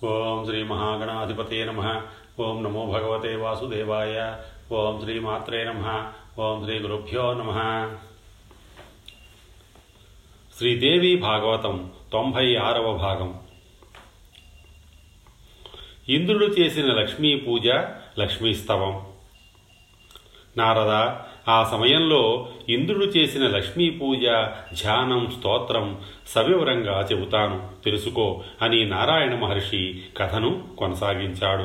ఓం శ్రీ మహాగణాధిపతే నమః. ఓం నమో భగవతే వాసుదేవాయ. ఓం శ్రీ మాత్రే నమః. ఓం శ్రీ గురుభ్యో నమః. శ్రీదేవి భాగవతం 96వ భాగం. ఇంద్రుడు చేసిన లక్ష్మీ పూజ, లక్ష్మీస్తవం. నారద, ఆ సమయంలో ఇంద్రుడు చేసిన లక్ష్మీ పూజ, ధ్యానం, స్తోత్రం సవివరంగా చెబుతాను, తెలుసుకో అని నారాయణ మహర్షి కథను కొనసాగించాడు.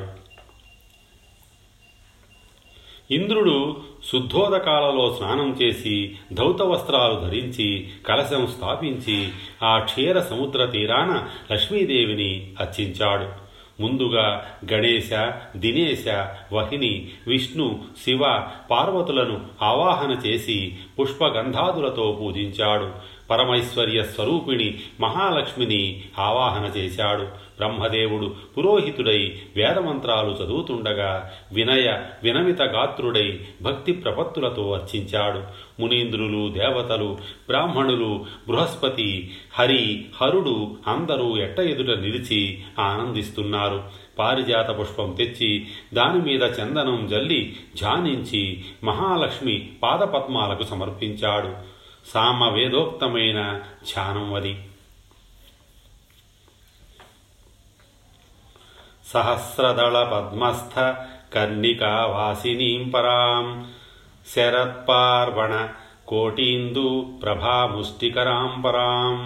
ఇంద్రుడు శుద్ధోదకాలలో స్నానం చేసి ధౌత వస్త్రాలు ధరించి కలశం స్థాపించి ఆ క్షీర సముద్ర తీరాన లక్ష్మీదేవిని అర్చించాడు. ముందుగా గణేశ, దినేశ, వహిని, విష్ణు, శివ, పార్వతులను ఆవాహన చేసి పుష్పగంధాదులతో పూజించాడు. పరమైశ్వర్య స్వరూపిణి మహాలక్ష్మిని ఆవాహన చేశాడు. బ్రహ్మదేవుడు పురోహితుడై వేదమంత్రాలు చదువుతుండగా వినమిత గాత్రుడై భక్తి ప్రపత్తులతో అర్చించాడు. మునీంద్రులు, దేవతలు, బ్రాహ్మణులు, బృహస్పతి, హరుడు అందరూ ఎట్ట ఎదుట నిలిచి ఆనందిస్తున్నారు. పారిజాత పుష్పం తెచ్చి దానిమీద చందనం జల్లి ధ్యానించి మహాలక్ష్మి పాదపద్మాలకు సమర్పించాడు. సామవేదోక్తమైన ధ్యానం అది. సహస్రదళ పద్మస్థ కర్ణికా వాసినీం పరాం శరత్పార్వణ కోటీందు ప్రభాముష్టికరాం పరాం.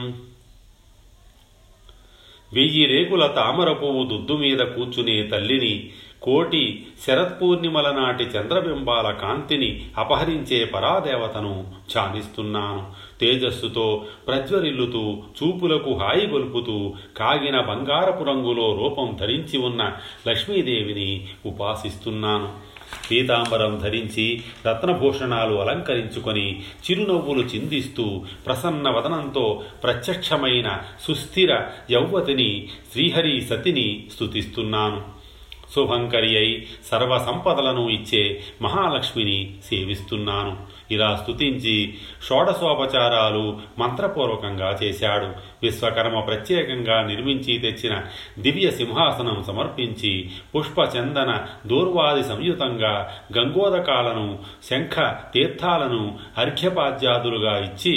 1000 రేకుల తామర పువ్వు దుద్దు మీద కూర్చునే తల్లిని, కోటి శరత్పూర్ణిమల నాటి చంద్రబింబాల కాంతిని అపహరించే పరాదేవతను ధ్యానిస్తున్నాను. తేజస్సుతో ప్రజ్వరిల్లుతూ, చూపులకు హాయి గొల్పుతూ, కాగిన బంగారపు రంగులో రూపం ధరించి ఉన్న లక్ష్మీదేవిని ఉపాసిస్తున్నాను. పీతాంబరం ధరించి రత్నభూషణాలు అలంకరించుకొని చిరునవ్వులు చిందిస్తూ ప్రసన్న వదనంతో ప్రత్యక్షమైన సుస్థిర యౌవతిని శ్రీహరి సతిని స్తుతిస్తున్నాను. శుభంకరి అయి సర్వ సంపదలను ఇచ్చే మహాలక్ష్మిని సేవిస్తున్నాను. ఇలా స్తుతించి షోడశోపచారాలు మంత్రపూర్వకంగా చేశాడు. విశ్వకర్మ ప్రత్యేకంగా నిర్మించి తెచ్చిన దివ్య సింహాసనం సమర్పించి పుష్పచందన దూర్వాది సంయుతంగా గంగోదకాలను, శంఖ తీర్థాలను అర్ఘ్యపాద్యాదులుగా ఇచ్చి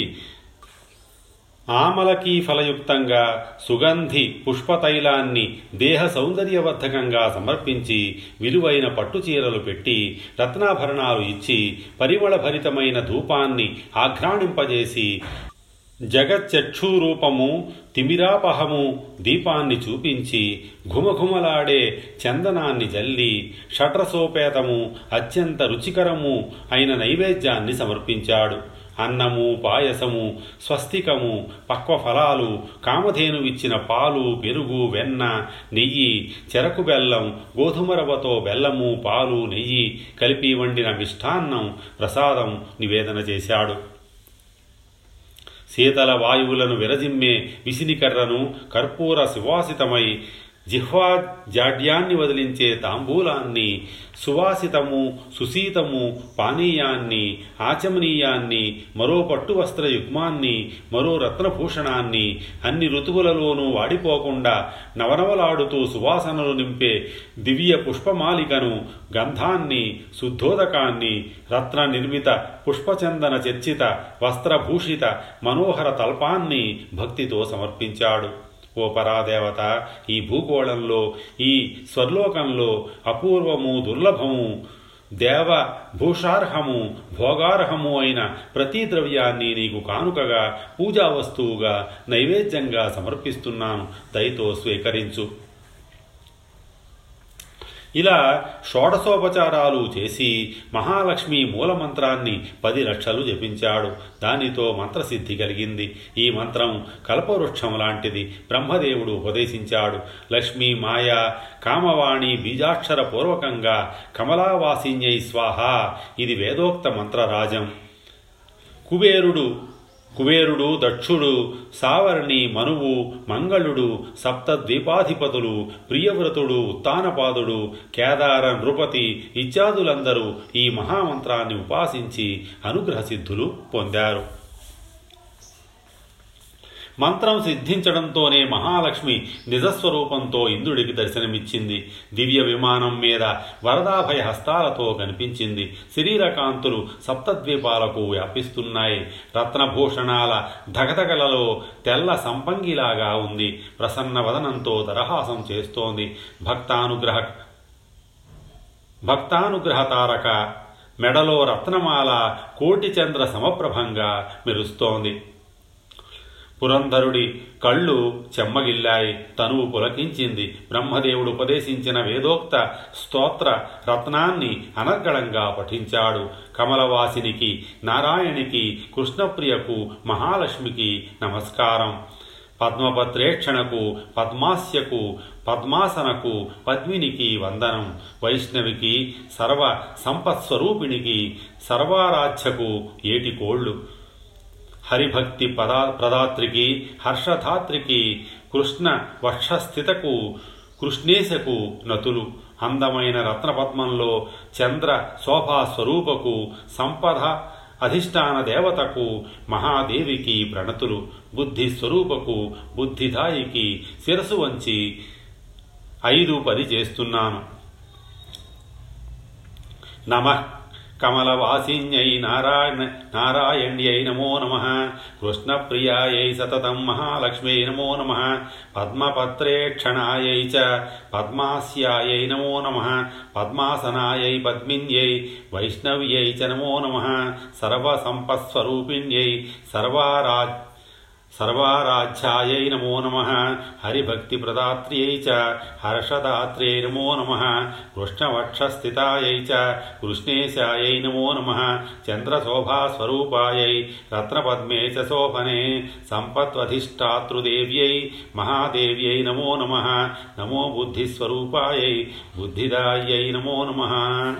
ఆమలకీ ఫలయుక్తంగా సుగంధి పుష్పతైలాన్ని దేహ సౌందర్యవర్ధకంగా సమర్పించి విలువైన పట్టుచీరలు పెట్టి రత్నాభరణాలు ఇచ్చి పరిమళభరితమైన ధూపాన్ని ఆఘ్రాణింపజేసి జగచ్చక్షూరూపము తిమిరాపహము దీపాన్ని చూపించి ఘుమఘుమలాడే చందనాన్ని జల్లి షట్రసోపేతము అత్యంత రుచికరము అయిన నైవేద్యాన్ని సమర్పించాడు. అన్నము, పాయసము, స్వస్తికము, పక్వఫలాలు, కామధేనువిచ్చిన పాలు, పెరుగు, వెన్న, నెయ్యి, చెరకు బెల్లం, గోధుమ రవ్వతో బెల్లము, పాలు, నెయ్యి కలిపి వండిన మిష్టాన్నం, ప్రసాదం నివేదన చేశాడు. శీతల వాయువులను విరజిమ్మే విసినికర్రను, కర్పూర సువాసితమై జిహ్వా జాడ్యాన్ని వదిలించే తాంబూలాన్ని, సువాసితము సుశీతము పానీయాన్ని, ఆచమనీయాన్ని, మరో పట్టు వస్త్ర యుగ్మాన్ని, మరో రత్నభూషణాన్ని, అన్ని ఋతువులలోనూ వాడిపోకుండా నవనవలాడుతూ సువాసనలు నింపే దివ్య పుష్పమాలికను, గంధాన్ని, శుద్ధోదకాన్ని, రత్న నిర్మిత పుష్పచందన చర్చిత వస్త్రభూషిత మనోహర తల్పాన్ని భక్తితో సమర్పించాడు. ఓ పరాదేవత, ఈ భూగోళంలో, ఈ స్వర్లోకంలో అపూర్వము, దుర్లభము, దేవ భూషార్హము, భోగార్హము అయిన ప్రతి ద్రవ్యాన్ని నీకు కానుకగా, పూజా వస్తువుగా, నైవేద్యంగా సమర్పిస్తున్నాను. దయతో స్వీకరించు. ఇలా షోడశోపచారాలు చేసి మహాలక్ష్మి మూలమంత్రాన్ని 10 లక్షలు జపించాడు. దానితో మంత్రసిద్ధి కలిగింది. ఈ మంత్రం కల్పవృక్షం లాంటిది. బ్రహ్మదేవుడు ఉపదేశించాడు. లక్ష్మీ మాయా కామవాణి బీజాక్షర పూర్వకంగా కమలావాసిన్యై స్వాహ. ఇది వేదోక్త మంత్రరాజం. కుబేరుడు, దక్షుడు, సావర్ణి, మనువు, మంగళుడు, సప్తద్వీపాధిపతులు, ప్రియవ్రతుడు, ఉత్తానపాదుడు, కేదార, నృపతి ఇత్యాదులందరూ ఈ మహామంత్రాన్ని ఉపాసించి అనుగ్రహ సిద్ధులు పొందారు. మంత్రం సిద్ధించడంతోనే మహాలక్ష్మి నిజస్వరూపంతో ఇంద్రుడికి దర్శనమిచ్చింది. దివ్య విమానం మీద వరదాభయ హస్తాలతో కనిపించింది. శరీరకాంతులు సప్తద్వీపాలకు వ్యాపిస్తున్నాయి. రత్నభూషణాల ధగధగలలో తెల్ల సంపంగిలాగా ఉంది. ప్రసన్న వదనంతో దరహాసం చేస్తోంది. భక్తానుగ్రహ తారక మెడలో రత్నమాల కోటి చంద్ర సమప్రభంగా మెరుస్తోంది. పురంధరుడి కళ్ళు చెమ్మగిల్లాయి. తనువు పులకించింది. బ్రహ్మదేవుడు ఉపదేశించిన వేదోక్త స్తోత్ర రత్నాన్ని అనర్గళంగా పఠించాడు. కమలవాసినికి, నారాయణికి, కృష్ణప్రియకు, మహాలక్ష్మికి నమస్కారం. పద్మపత్రేక్షణకు, పద్మాస్యకు, పద్మాసనకు, పద్మినికి వందనం. వైష్ణవికి, సర్వ సంపత్స్వరూపిణికి, సర్వారాధ్యకు ఏటికోళ్ళు. హరిభక్తి ప్రదాత్రికి, హర్షధాత్రికి, కృష్ణ వక్షస్థితకు, కృష్ణేశకు నతులు. అందమైన రత్నపద్మంలో చంద్ర శోభాస్వరూపకు, సంపద అధిష్టాన దేవతకు, మహాదేవికి ప్రణతులు. బుద్ధిస్వరూపకు, బుద్ధిదాయికి శిరసు వంచి 5-10 చేస్తున్నాను. నమః కమలవాసిన్యై నారాయణ్యై నమో నమః. కృష్ణప్రియాయై సతతం మహాలక్ష్మ్యై నమో నమః. పద్మపత్రేక్షణాయై చ పద్మాస్యాయై నమో నమః. పద్మాసనాయై పద్మిన్యై వైష్ణవ్యై చ నమో నమః. సర్వసంపత్స్వరూపిణ్యై సర్వారాధ్యాయై నమో నమః. హరిభక్తి ప్రదాత్ర్యై చ హర్షదాత్ర్యై నమో నమః. కృష్ణవక్షస్థితాయై చ కృష్ణేశాయై నమో నమః. చంద్రశోభాస్వరూపాయై రత్నపద్మే చ శోభనే సంపత్వధిష్టాతృదేవ్యై మహాదేవ్యై నమో నమః. నమో బుద్ధిస్వరూపాయై బుద్ధిదాయై నమో నమః.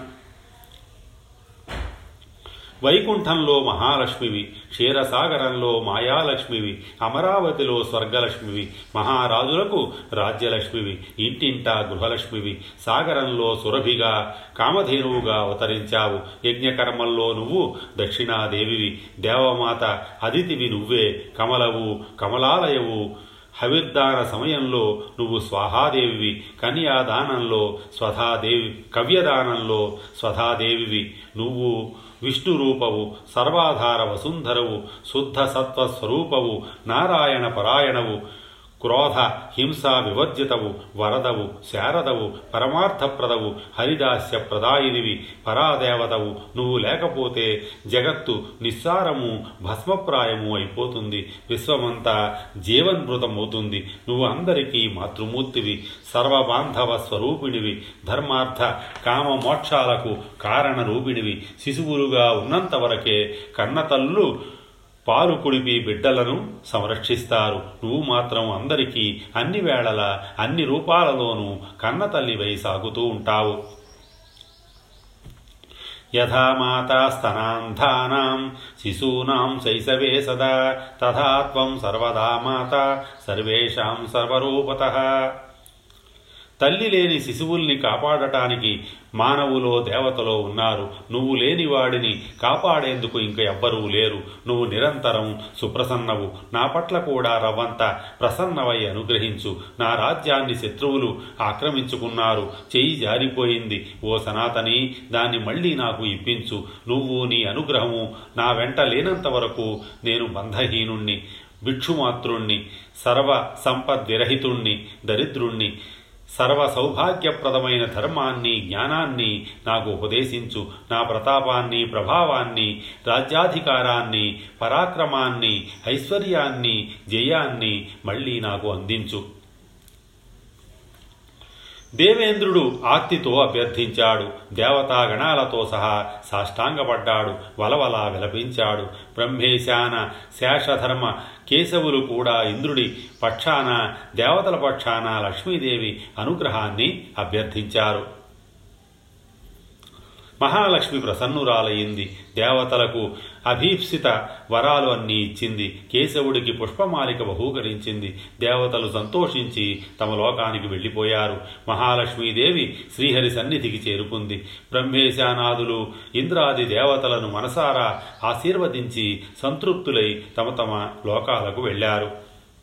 వైకుంఠంలో మహాలక్ష్మివి, క్షీరసాగరంలో మాయాలక్ష్మివి, అమరావతిలో స్వర్గలక్ష్మివి, మహారాజులకు రాజ్యలక్ష్మివి, ఇంటింటా గృహలక్ష్మివి. సాగరంలో సురభిగా, కామధేనువుగా అవతరించావు. యజ్ఞకర్మల్లో నువ్వు దక్షిణాదేవివి. దేవమాత అదితివి నువ్వే. కమలవు, కమలాలయవు. హవిర్దాన సమయంలో నువ్వు స్వాహాదేవివి. కన్యాదానంలో స్వధాదేవి, కవ్యదానంలో స్వధాదేవివి. నువ్వు విష్ణు రూపవు, సర్వాధార వసుంధరవు, శుద్ధ సత్వస్వరూపవు, నారాయణ పరాయణవు, క్రోధ హింసా వివర్జితవు, వరదవు, శారదవు, పరమార్థప్రదవు, హరిదాస్య ప్రదాయినివి, పరాదేవతవు. నువ్వు లేకపోతే జగత్తు నిస్సారము, భస్మప్రాయము అయిపోతుంది. విశ్వమంతా జీవన్మృతమవుతుంది. నువ్వు అందరికీ మాతృమూర్తివి, సర్వబాంధవ స్వరూపిణివి, ధర్మార్థ కామ మోక్షాలకు కారణ రూపిణివి. శిశువులుగా ఉన్నంత వరకే కన్నతల్లు పాలు కుడిపి బిడ్డలను సంరక్షిస్తారు. నువ్వు మాత్రం అందరికీ అన్ని వేళలా అన్ని రూపాలలోనూ కన్నతల్లివై సాగుతూ ఉంటావు. యథా మాతా స్తనాంధానాం శిశూనాం శైశవే సదా తథా త్వం సర్వదా మాతా సర్వేషాం సర్వరూపతః. తల్లి లేని శిశువుల్ని కాపాడటానికి మానవులో దేవతలో ఉన్నారు. నువ్వు లేని వాడిని కాపాడేందుకు ఇంక ఎవ్వరూ లేరు. నువ్వు నిరంతరం సుప్రసన్నవు. నా పట్ల కూడా రవ్వంత ప్రసన్నవై అనుగ్రహించు. నా రాజ్యాన్ని శత్రువులు ఆక్రమించుకున్నారు. చెయ్యి జారిపోయింది. ఓ సనాతని, దాన్ని మళ్ళీ నాకు ఇప్పించు. నువ్వు నీ అనుగ్రహము నా వెంట లేనంత వరకు నేను బంధహీనుణ్ణి, భిక్షుమాతృణ్ణి, సర్వ సంపద్విరహితుణ్ణి, దరిద్రుణ్ణి. సర్వ సౌభాగ్యప్రదమైన ధర్మాన్ని, జ్ఞానాన్ని నాకు ఉపదేశించు. నా ప్రతాపాన్ని, ప్రభావాన్ని, రాజ్యాధికారాన్ని, పరాక్రమాన్ని, ఐశ్వర్యాన్ని, జయాన్ని మళ్ళీ నాకు అందించు. దేవేంద్రుడు ఆర్తితో అభ్యర్థించాడు. దేవతాగణాలతో సహా సాష్టాంగపడ్డాడు. వలవలా విలపించాడు. బ్రహ్మేశాన, శేషధర్మ కేశవులు కూడా ఇంద్రుడి పక్షాన, దేవతల పక్షాన లక్ష్మీదేవి అనుగ్రహాన్ని అభ్యర్థించారు. మహాలక్ష్మి ప్రసన్నురాలయ్యింది. దేవతలకు అభీప్సిత వరాలు అన్నీ ఇచ్చింది. కేశవుడికి పుష్పమాలిక బహూకరించింది. దేవతలు సంతోషించి తమ లోకానికి వెళ్ళిపోయారు. మహాలక్ష్మీదేవి శ్రీహరి సన్నిధికి చేరుకుంది. బ్రహ్మేశానాదులు ఇంద్రాది దేవతలను మనసారా ఆశీర్వదించి సంతృప్తులై తమ తమ లోకాలకు వెళ్ళారు.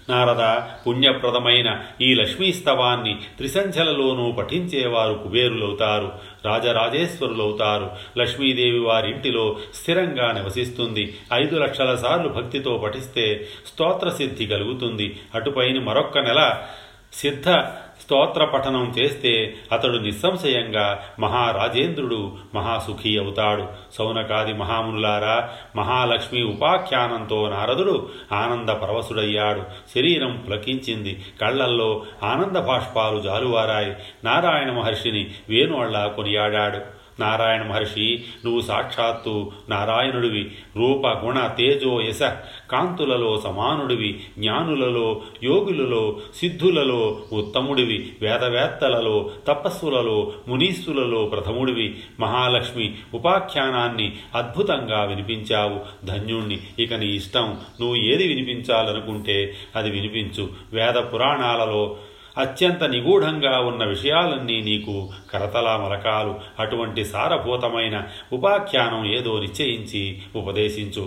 నారద, పుణ్యప్రదమైన ఈ లక్ష్మీస్తవాన్ని త్రిసంధ్యలలోనూ పఠించేవారు కుబేరులవుతారు, రాజరాజేశ్వరులవుతారు. లక్ష్మీదేవి వారింటిలో స్థిరంగా నివసిస్తుంది. 5 లక్షల సార్లు భక్తితో పఠిస్తే స్తోత్రసిద్ధి కలుగుతుంది. అటుపైన మరొక్క నెల సిద్ధ స్తోత్ర పఠనం చేస్తే అతడు నిస్సంశయంగా మహారాజేంద్రుడు, మహాసుఖీ అవుతాడు. సౌనకాది మహామునులారా, మహాలక్ష్మి ఉపాఖ్యానంతో నారదుడు ఆనంద పరవశుడయ్యాడు. శరీరం పులకించింది. కళ్లల్లో ఆనంద బాష్పాలు జాలువారాయి. నారాయణ మహర్షిని వేణువళ్ళ కొనియాడాడు. నారాయణ మహర్షి, నువ్వు సాక్షాత్తు నారాయణుడివి. రూప గుణ తేజో యశ కాంతులలో సమానుడివి. జ్ఞానులలో, యోగులలో, సిద్ధులలో ఉత్తముడివి. వేదవేత్తలలో, తపస్సులలో, మునీశ్వరులలో ప్రథముడివి. మహాలక్ష్మి ఉపాఖ్యానాన్ని అద్భుతంగా వినిపించావు. ధన్యుణ్ణి. ఇక నీ ఇష్టం. నువ్వు ఏది వినిపించాలనుకుంటే అది వినిపించు. వేద పురాణాలలో అత్యంత నిగూఢంగా ఉన్న విషయాలన్నీ నీకు కరతలా మలకాలు. అటువంటి సారభూతమైన ఉపాఖ్యానం ఏదో నిశ్చయించి ఉపదేశించు.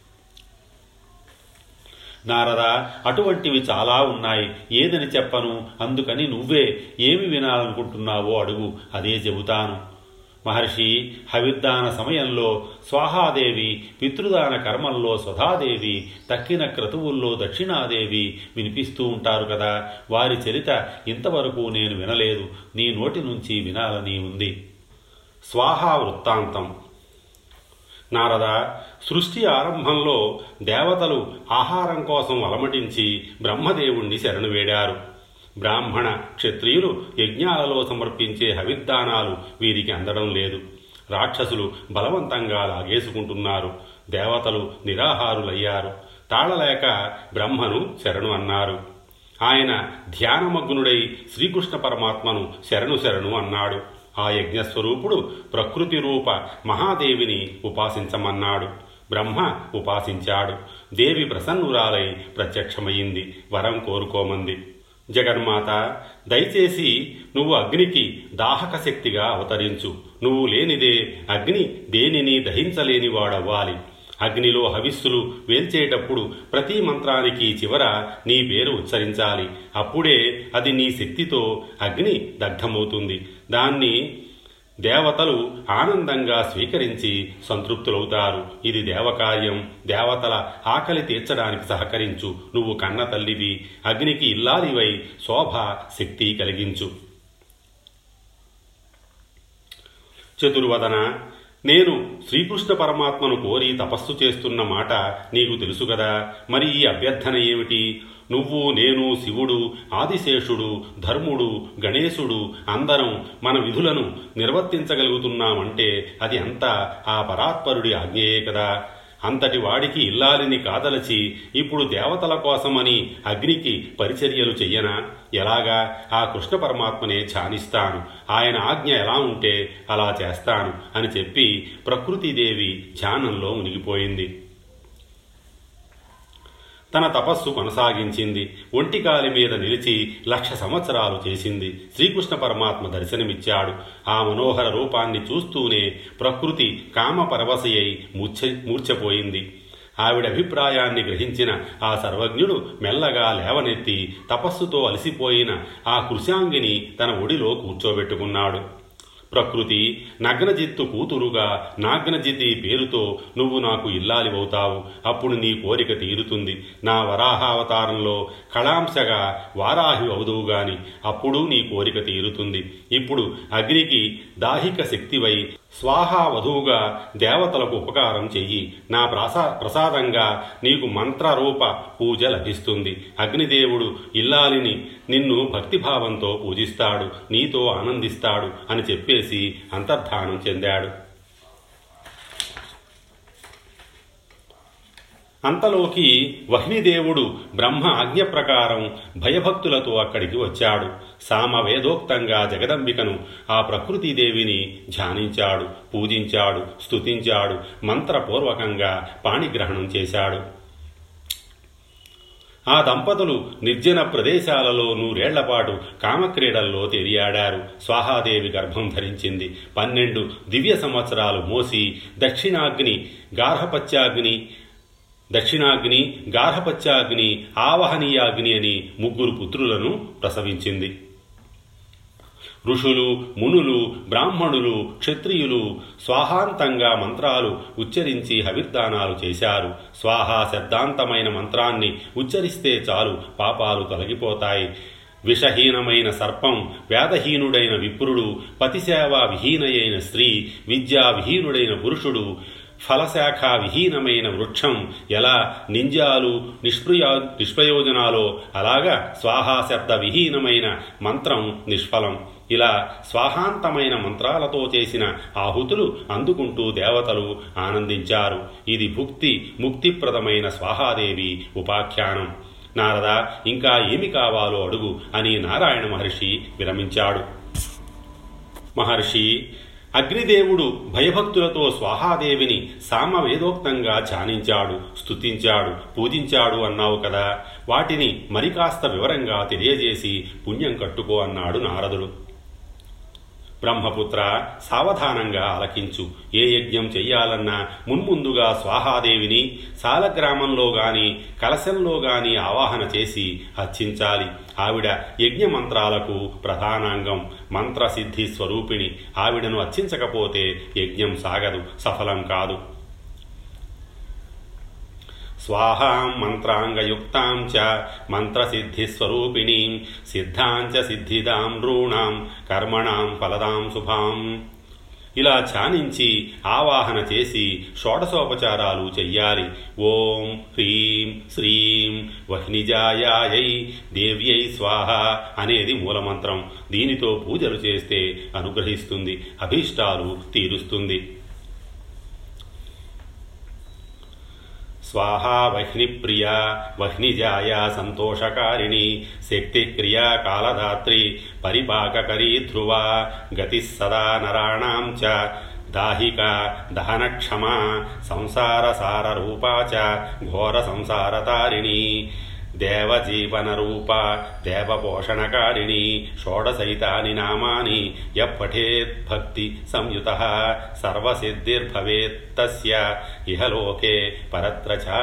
నారద, అటువంటివి చాలా ఉన్నాయి. ఏదని చెప్పను. అందుకని నువ్వే ఏమి వినాలనుకుంటున్నావో అడుగు, అదే చెబుతాను. మహర్షి, హవిర్దాన సమయంలో స్వాహాదేవి, పితృదాన కర్మల్లో స్వధాదేవి, తక్కిన క్రతువుల్లో దక్షిణాదేవి వినిపిస్తూ ఉంటారు కదా. వారి చరిత ఇంతవరకు నేను వినలేదు. నీ నోటి నుంచి వినాలని ఉంది. స్వాహా వృత్తాంతం. నారద, సృష్టి ఆరంభంలో దేవతలు ఆహారం కోసం అలమటించి బ్రహ్మదేవుణ్ణి శరణు వేడారు. బ్రాహ్మణ, క్షత్రియులు యజ్ఞాలలో సమర్పించే హవిర్దానాలు వీరికి అందడం లేదు. రాక్షసులు బలవంతంగా లాగేసుకుంటున్నారు. దేవతలు నిరాహారులయ్యారు. తాళలేక బ్రహ్మను శరణు అన్నారు. ఆయన ధ్యానమగ్నుడై శ్రీకృష్ణ పరమాత్మను శరణు శరణు అన్నాడు. ఆ యజ్ఞస్వరూపుడు ప్రకృతి రూప మహాదేవిని ఉపాసించమన్నాడు. బ్రహ్మ ఉపాసించాడు. దేవి ప్రసన్నురాలై ప్రత్యక్షమయ్యింది. వరం కోరుకోమంది. జగన్మాత, దయచేసి నువ్వు అగ్నికి దాహక శక్తిగా అవతరించు. నువ్వు లేనిదే అగ్ని దేనిని దహించలేని వాడవ్వాలి. అగ్నిలో హవిస్సులు వేల్చేటప్పుడు ప్రతి మంత్రానికి చివర నీ పేరు ఉచ్చరించాలి. అప్పుడే అది నీ శక్తితో అగ్ని దగ్ధమవుతుంది. దాన్ని దేవతలు ఆనందంగా స్వీకరించి సంతృప్తులవుతారు. ఇది దేవకార్యం. దేవతల ఆకలి తీర్చడానికి సహకరించు. నువ్వు కన్న తల్లివి. అగ్నికి ఇల్లాలివై శోభ, శక్తి కలిగించు. చతుర్వదన, నేను శ్రీకృష్ణ పరమాత్మను కోరి తపస్సు చేస్తున్న మాట నీకు తెలుసు కదా. మరి ఈ అభ్యర్థన ఏమిటి? నువ్వు, నేను, శివుడు, ఆదిశేషుడు, ధర్ముడు, గణేశుడు అందరం మన విధులను నిర్వర్తించగలుగుతున్నామంటే అది అంతా ఆ పరాత్పరుడి ఆజ్ఞయే కదా. అంతటి వాడికి ఇల్లాలిని కాదలచి ఇప్పుడు దేవతల కోసమని అగ్నికి పరిచర్యలు చెయ్యనా? ఎలాగా? ఆ కృష్ణ పరమాత్మనే ధ్యానిస్తాను. ఆయన ఆజ్ఞ ఎలా ఉంటే అలా చేస్తాను అని చెప్పి ప్రకృతిదేవి ధ్యానంలో మునిగిపోయింది. తన తపస్సు కొనసాగించింది. ఒంటికాలి మీద నిలిచి 1,00,000 సంవత్సరాలు చేసింది. శ్రీకృష్ణ పరమాత్మ దర్శనమిచ్చాడు. ఆ మనోహర రూపాన్ని చూస్తూనే ప్రకృతి కామపరవశయై మూర్ఛపోయింది. ఆవిడ అభిప్రాయాన్ని గ్రహించిన ఆ సర్వజ్ఞుడు మెల్లగా లేవనెత్తి తపస్సుతో అలసిపోయిన ఆ కృశాంగిని తన ఒడిలో కూర్చోబెట్టుకున్నాడు. ప్రకృతి, నగ్నజిత్తు కూతురుగా నాగ్నజితి పేరుతో నువ్వు నాకు ఇల్లాలివవుతావు. అప్పుడు నీ కోరిక తీరుతుంది. నా వరాహావతారంలో కళాంశగా వారాహి అవుదువు గాని అప్పుడు నీ కోరిక తీరుతుంది. ఇప్పుడు అగ్నికి దాహిక శక్తివై స్వాహా వధువుగా దేవతలకు ఉపకారం చెయ్యి. నా ప్రసాదంగా నీకు మంత్రరూప పూజ లభిస్తుంది. అగ్నిదేవుడు ఇల్లాలిని నిన్ను భక్తిభావంతో పూజిస్తాడు, నీతో ఆనందిస్తాడు అని చెప్పేసి అంతర్ధానం చెందాడు. అంతలోకి వహ్నిదేవుడు బ్రహ్మ ఆజ్ఞ ప్రకారం భయభక్తులతో అక్కడికి వచ్చాడు. సామవేదోక్తంగా జగదంబికను, ఆ ప్రకృతిదేవిని ధ్యానించాడు, పూజించాడు, స్తుతించాడు, మంత్రపూర్వకంగా పాణిగ్రహణం చేశాడు. ఆ దంపతులు నిర్జన ప్రదేశాలలో 100 ఏళ్లపాటు కామక్రీడల్లో తేలియాడారు. స్వాహాదేవి గర్భం ధరించింది. 12 దివ్య సంవత్సరాలు మోసి దక్షిణాగ్ని, గార్హపత్యాగ్ని, దక్షిణాగ్ని, గార్హపత్యాగ్ని, ఆవహనీయాగ్ని అని 3 పుత్రులను ప్రసవించింది. ఋషులు, మునులు, బ్రాహ్మణులు, క్షత్రియులు స్వాహాంతంగా మంత్రాలు ఉచ్చరించి హవిర్దానాలు చేశారు. స్వాహా శబ్దాంతమైన మంత్రాన్ని ఉచ్చరిస్తే చాలు పాపాలు తొలగిపోతాయి. విషహీనమైన సర్పం, వేదహీనుడైన విప్రుడు, పతిసేవా విహీనయైన స్త్రీ, విద్యా విహీనుడైన పురుషుడు, ఫలశాఖ విహీనమైన వృక్షం ఎలా నింజాలు నిష్ప్రయోజనాలో అలాగా స్వాహాశబ్ద విహీనమైన మంత్రం నిష్ఫలం. ఇలా స్వాహాంతమైన మంత్రాలతో చేసిన ఆహుతులు అందుకుంటూ దేవతలు ఆనందించారు. ఇది ముక్తిప్రదమైన స్వాహాదేవి ఉపాఖ్యానం. నారద, ఇంకా ఏమి కావాలో అడుగు అని నారాయణ మహర్షి విరమించాడు. మహర్షి, అగ్నిదేవుడు భయభక్తులతో స్వాహాదేవిని సామవేదోక్తంగా ధ్యానించాడు, స్తుతించాడు, పూజించాడు అన్నావు కదా, వాటిని మరికాస్త వివరంగా తెలియజేసి పుణ్యం కట్టుకో అన్నాడు నారదుడు. బ్రహ్మపుత్ర, సావధానంగా ఆలకించు. ఏ యజ్ఞం చెయ్యాలన్నా మున్ముందుగా స్వాహాదేవిని సాలగ్రామంలో గాని కలశంలో గాని ఆవాహన చేసి అర్చించాలి. ఆవిడ యజ్ఞమంత్రాలకు ప్రధానాంగం, మంత్రసిద్ధి స్వరూపిణి. ఆవిడను అర్చించకపోతే యజ్ఞం సాగదు, సఫలం కాదు. స్వాహాం మంత్రాంగయుక్తాం చ మంత్రసిద్ధిస్వరూపిణీం సిద్ధాం చ సిద్ధిదాం నృణాం కర్మణాం ఫలదాం శుభాం. ఇలా ధ్యానించి ఆవాహన చేసి షోడశోపచారాలు చెయ్యాలి. ఓం హ్రీం శ్రీం వహ్నిజాయాయై దేవ్యై స్వాహ అనేది మూలమంత్రం. దీనితో పూజలు చేస్తే అనుగ్రహిస్తుంది, అభీష్టాలు తీరుస్తుంది. స్వాహా వహ్నిప్రియా వహ్నిజాయా సంతోషకారిణి శక్తిక్రియా కాలధాత్రి పరిపాకకరీ ధ్రువా గతిః సదా నరాణాం చ దాహికా దహనక్షమా సంసారసారరూపా చ ఘోర సంసారతారిణి దేవజీవనరూపా దేవపోషణకారిణి షోడశైతాని నామాని యపఠేద్భక్తి సంయుతః సర్వసిద్ధిర్భవేత్ తస్య ఇహలోకే పరత్ర చ.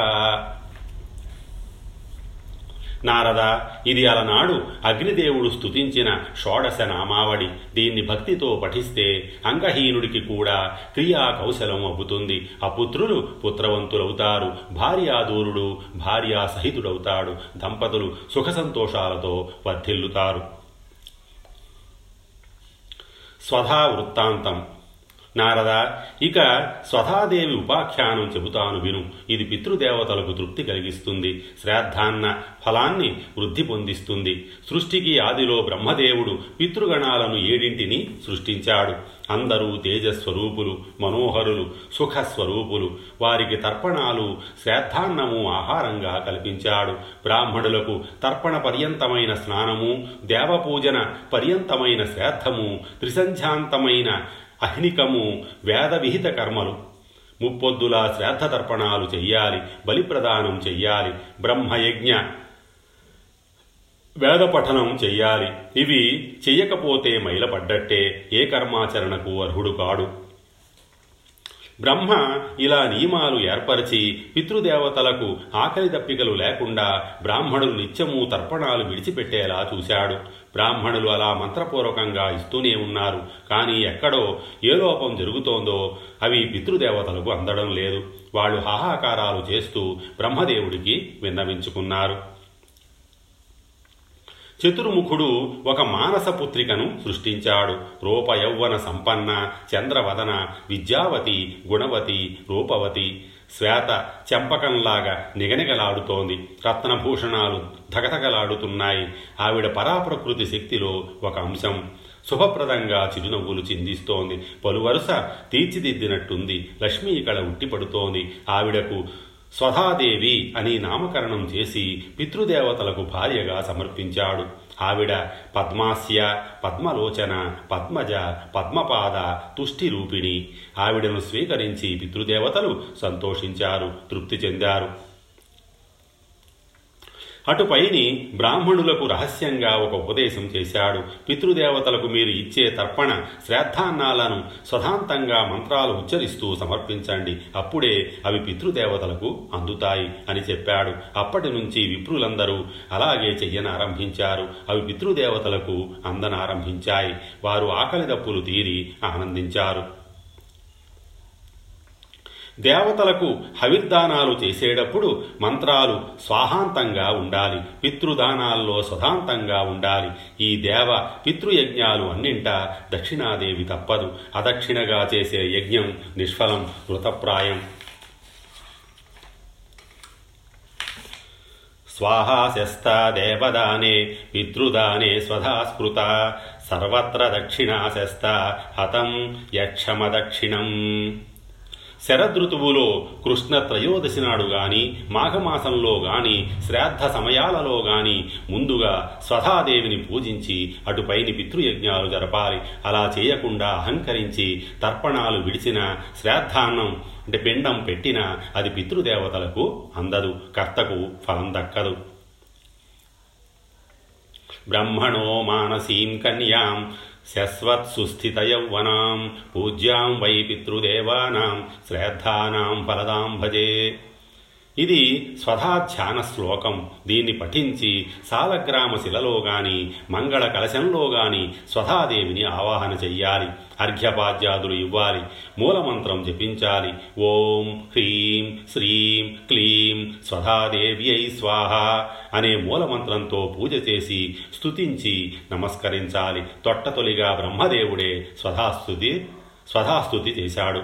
నారద, ఇది అలనాడు అగ్నిదేవుడు స్తుతించిన షోడశ నామావళి. దీన్ని భక్తితో పఠిస్తే అంగహీనుడికి కూడా క్రియా కౌశలం అబ్బుతుంది. అపుత్రులు పుత్రవంతులవుతారు, భార్యాదూరుడు భార్యా సహితుడవుతాడు, దంపతులు సుఖ సంతోషాలతో వర్ధిల్లుతారు. స్వధా వృత్తాంతం. నారద, ఇక స్వధాదేవి ఉపాఖ్యానం చెబుతాను విను. ఇది పితృదేవతలకు తృప్తి కలిగిస్తుంది, శ్రాద్ధాన్న ఫలాన్ని వృద్ధి పొందిస్తుంది. సృష్టికి ఆదిలో బ్రహ్మదేవుడు పితృగణాలను 7 సృష్టించాడు. అందరూ తేజస్వరూపులు, మనోహరులు, సుఖస్వరూపులు. వారికి తర్పణాలు, శ్రాద్ధాన్నము ఆహారంగా కల్పించాడు. బ్రాహ్మణులకు తర్పణ పర్యంతమైన స్నానము, దేవపూజన పర్యంతమైన శ్రాద్ధము, త్రిసంధ్యాంతమైన అహ్నికము, వేద విహిత కర్మలు. 3 పొద్దులా శ్రాద్ధ తర్పణాలు చెయ్యాలి, బలిప్రదానం చెయ్యాలి, బ్రహ్మయజ్ఞ వేద పఠనం చెయ్యాలి. ఇవి చెయ్యకపోతే మైలపడ్డట్టే, ఏ కర్మాచరణకు అర్హుడు కాడు. బ్రహ్మ ఇలా నియమాలు ఏర్పరిచి పితృదేవతలకు ఆకలి దప్పికలు లేకుండా బ్రాహ్మణులు నిత్యము తర్పణాలు విడిచిపెట్టేలా చూశాడు. బ్రాహ్మణులు అలా మంత్రపూర్వకంగా ఇస్తూనే ఉన్నారు. కానీ ఎక్కడో ఏ లోపం జరుగుతోందో అవి పితృదేవతలకు అందడం లేదు. వాళ్ళు హాహాకారాలు చేస్తూ బ్రహ్మదేవుడికి విన్నవించుకున్నారు. చతుర్ముఖుడు ఒక మానస పుత్రికను సృష్టించాడు. రూపయౌవన సంపన్న, చంద్రవదన, విద్యావతి, గుణవతి, రూపవతి, శ్వేత చెంపకంలాగా నిగనిగలాడుతోంది. రత్నభూషణాలు ధగధగలాడుతున్నాయి. ఆవిడ పరాప్రకృతి శక్తిలో ఒక అంశం. శుభప్రదంగా చిరునవ్వులు చిందిస్తోంది. పలువరుస తీర్చిదిద్దినట్టుంది. లక్ష్మీ కళ ఉట్టిపడుతోంది. ఆవిడకు స్వధాదేవి అని నామకరణం చేసి పితృదేవతలకు భార్యగా సమర్పించాడు. ఆవిడ పద్మాస్య, పద్మలోచన, పద్మజ, పద్మపాద, తుష్టి రూపిణి. ఆవిడను స్వీకరించి పితృదేవతలు సంతోషించారు, తృప్తి చెందారు. అటుపైని బ్రాహ్మణులకు రహస్యంగా ఒక ఉపదేశం చేశాడు. పితృదేవతలకు మీరు ఇచ్చే తర్పణ శ్రాద్ధాన్నాలను స్వధాంతంగా మంత్రాలు ఉచ్చరిస్తూ సమర్పించండి, అప్పుడే అవి పితృదేవతలకు అందుతాయి అని చెప్పాడు. అప్పటి నుంచి విప్రులందరూ అలాగే చెయ్యనారంభించారు. అవి పితృదేవతలకు అందనారంభించాయి. వారు ఆకలి దప్పులు తీరి ఆనందించారు. దేవతలకు హవిర్దానాలు చేసేటప్పుడు మంత్రాలు స్వాహాంతంగా ఉండాలి, పితృదానాల్లో స్వధాంతంగా ఉండాలి. ఈ దేవ పితృయజ్ఞాలు అన్నింటా దక్షిణాదేవి తప్పదు. అదక్షిణగా చేసే యజ్ఞం నిష్ఫలం, మృతప్రాయం. స్వాహాశస్తా దేవదానే పితృదానే స్వధా స్మృత సర్వత్ర దక్షిణాశస్తా హతం యక్షమదక్షిణం. శరదృతువులో కృష్ణ త్రయోదశి నాడు గాని, మాఘమాసంలో గాని, శ్రాద్ధ సమయాలలో గాని ముందుగా స్వధాదేవిని పూజించి అటుపైని పితృయజ్ఞాలు జరపాలి. అలా చేయకుండా అహంకరించి తర్పణాలు విడిచిన, శ్రాద్ధాన్నం అంటే పిండం పెట్టినా అది పితృదేవతలకు అందదు, కర్తకు ఫలం దక్కదు. బ్రహ్మణో మానసీం కన్యాం శశ్వత్సుస్థితయౌవనాం పూజ్యాం వై పితృదేవానాం శ్రాద్ధానాం ఫలదాం భజే. ఇది స్వధాధ్యాన శ్లోకం. దీన్ని పఠించి సాలగ్రామ శిలలో గాని, మంగళ కలశంలో గాని స్వధాదేవిని ఆవాహన చెయ్యాలి. అర్ఘ్యపాద్యాదులు ఇవ్వాలి. మూలమంత్రం జపించాలి. ఓం హ్రీం శ్రీం క్లీం స్వధాదేవ్యై స్వాహ అనే మూలమంత్రంతో పూజ చేసి స్తుతించి నమస్కరించాలి. తొట్టతొలిగా బ్రహ్మదేవుడే స్వధాస్తుతి చేశాడు.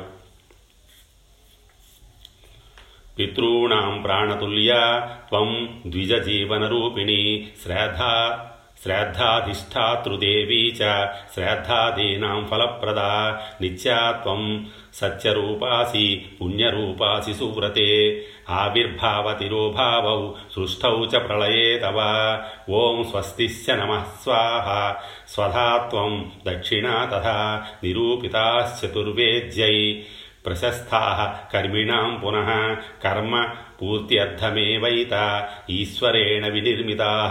పితॄణాం ప్రాణతుల్యా త్వం ద్విజజీవనరూపిణి శ్రాద్ధాధిష్ఠాతృదేవీ చ శ్రాద్ధాదీనాం ఫలప్రదా నిత్యా త్వం సత్యరూపాసి పుణ్యరూపాసి సువ్రతే ఆవిర్భావతిరోభావౌ సృష్టౌ చ ప్రళయే తవ. ఓం స్వస్తిశ్చ నమః స్వాహా స్వధా త్వం దక్షిణా తథా నిరూపితాశ్చతుర్వేద్యై ప్రశస్తాః కర్మిణాం పునః కర్మ పూర్త్యర్థమేవైత ఈశ్వరేణ వినిర్మితాః.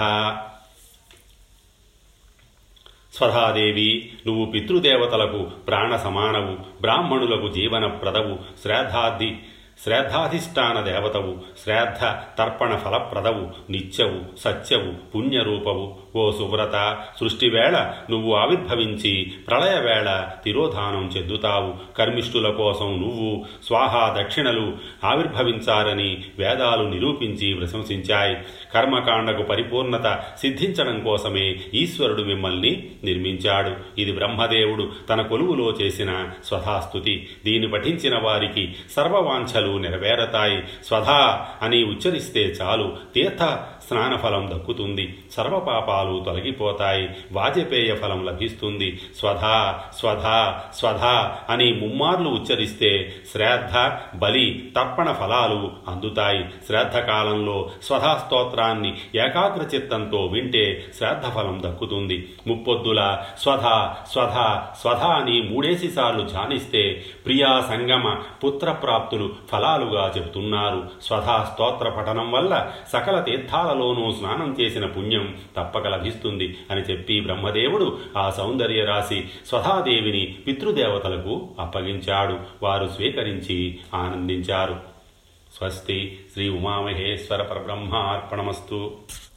స్వధాదేవి, నువ్వు పితృదేవతలకు ప్రాణ సమానవు, బ్రాహ్మణులకు జీవనప్రదవు, శ్రాద్ధాధిష్టాన దేవతవు, శ్రాద్ధ తర్పణ ఫలప్రదవు, నిత్యవు, సత్యవు, పుణ్యరూపవు. ఓ సువ్రత, సృష్టివేళ నువ్వు ఆవిర్భవించి ప్రళయవేళ తిరోధానం చెందుతావు. కర్మిష్ఠుల కోసం నువ్వు స్వాహా దక్షిణలు ఆవిర్భవించారని వేదాలు నిరూపించి ప్రశంసించాయి. కర్మకాండకు పరిపూర్ణత సిద్ధించడం కోసమే ఈశ్వరుడు మిమ్మల్ని నిర్మించాడు. ఇది బ్రహ్మదేవుడు తన కొలువులో చేసిన స్వధాస్తుతి. దీన్ని పఠించిన వారికి సర్వవాంఛలు నెరవేరతాయి. స్వధా అని ఉచ్చరిస్తే చాలు, తీర్థ స్నానఫలం దక్కుతుంది, సర్వపాపాలు తొలగిపోతాయి, వాజపేయ ఫలం లభిస్తుంది. స్వధా స్వధా స్వధా అని ముమ్మార్లు ఉచ్చరిస్తే శ్రాద్ధ బలి తర్పణ ఫలాలు అందుతాయి. శ్రాద్ధకాలంలో స్వధా స్తోత్రాన్ని ఏకాగ్రచిత్తంతో వింటే శ్రాద్ధఫలం దక్కుతుంది. ముప్పొద్దుల స్వధా స్వధా స్వధా అని 3 సార్లు ధ్యానిస్తే ప్రియా సంగమ పుత్రప్రాప్తులు ఫలాలుగా చెబుతున్నారు. స్వధా స్తోత్ర పఠనం వల్ల సకల తీర్థాలలోనూ స్నానం చేసిన పుణ్యం తప్పక లభిస్తుంది అని చెప్పి బ్రహ్మదేవుడు ఆ సౌందర్య రాశి స్వధాదేవిని పితృదేవతలకు అప్పగించాడు. వారు స్వీకరించి ఆనందించారు. స్వస్తి శ్రీ ఉమామహేశ్వర పరబ్రహ్మార్పణమస్తు.